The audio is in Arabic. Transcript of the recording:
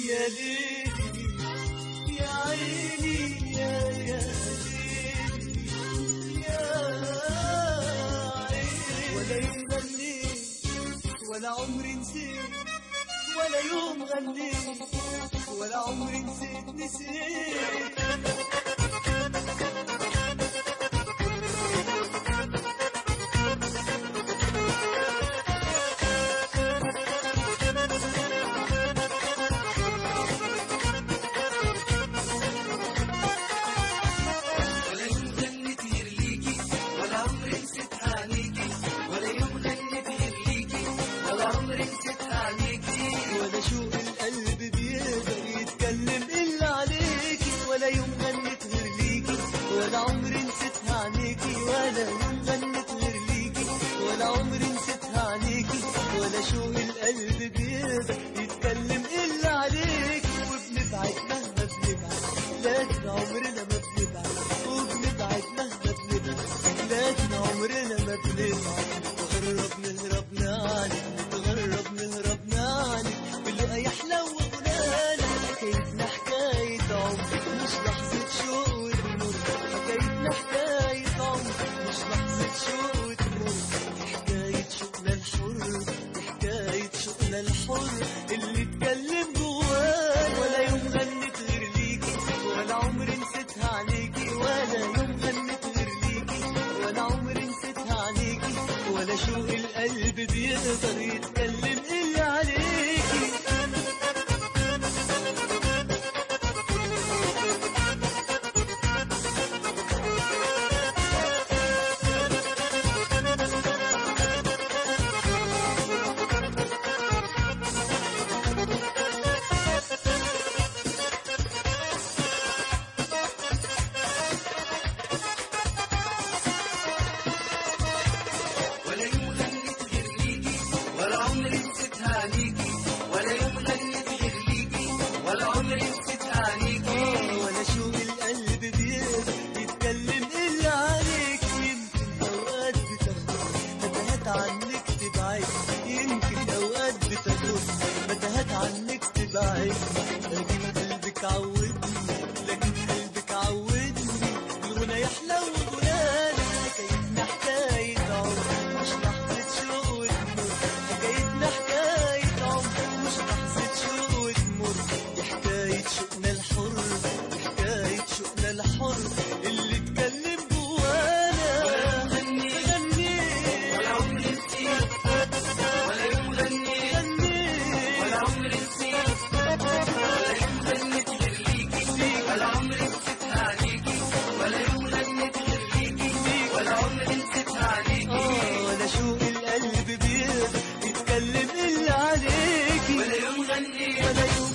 يا ليلي يا عيني يا ليلي يا عيني. ولا يوم غنيت ولا عمري نسيت، ولا يوم غنيت ولا عمري نسيت. ولا شوق القلب بيقدر يتكلم إلا عليكي، ولا يوم غنيت غير ليكي ولا عمري نسيتها عنيكي، ولا يوم غنيت غير ليكي ولا عمري نسيتها عنيكي. ولا شوق القلب بيقدر يتكلم إلا عليكي، وبنبعد مهما بنبعد لكن عمرنا ما بنبعد، وبنبعد مهما بنبعد لكن عمرنا ما بنبعد. نتغرب نهرب نعنك، نتغرب نهرب نعنك، باللقا يحلى وغنانا. حكايتنا حكاية عمر مش لحظة شوق وتمر، حكايتنا حكاية عمر مش لحظة شوق وتمر. حكاية شوقنا الحر، حكاية شوقنا الحر اللي اتكلم جوانا. ولا يوم غنيت غير ليكي ولا عمري نسيتها عنيكي، ولا يوم غنيت غير ليكي ولا عمري نسيتها عنيكي. ولا شوق القلب بيقدر يتكلم إلا عليكي. ولا شوق القلب بيقدر يتكلم إلا عليك. يمكن أوقات بتاخد متاهات عنك تبعد، يمكن أوقات بتاخد متاهات عنك تبعد. لكن قلبك عودني، لكن قلبك عودني، الغنى يحلى وغنانا. حكايتنا حكاية عمر مش لحظة شوق وتمر، حكايتنا حكاية عمر مش لحظة شوق وتمر. دي حكاية شوقنا الحر، حكاية شوقنا الحر اللي اتكلم جوانا. ولا يوم غنيت ولا عمري نسيت، ولا يوم غنيت ولا عمري نسيت. ولا يوم غنيت غير ليكي ولا عمري نسيتها عليكي، ولا يوم غنيت غير ليكي ولا عمري نسيتها عليكي. ولا شوق القلب بيقدر يتكلم إلا عليكي، ولا يوم غنيت ولا يوم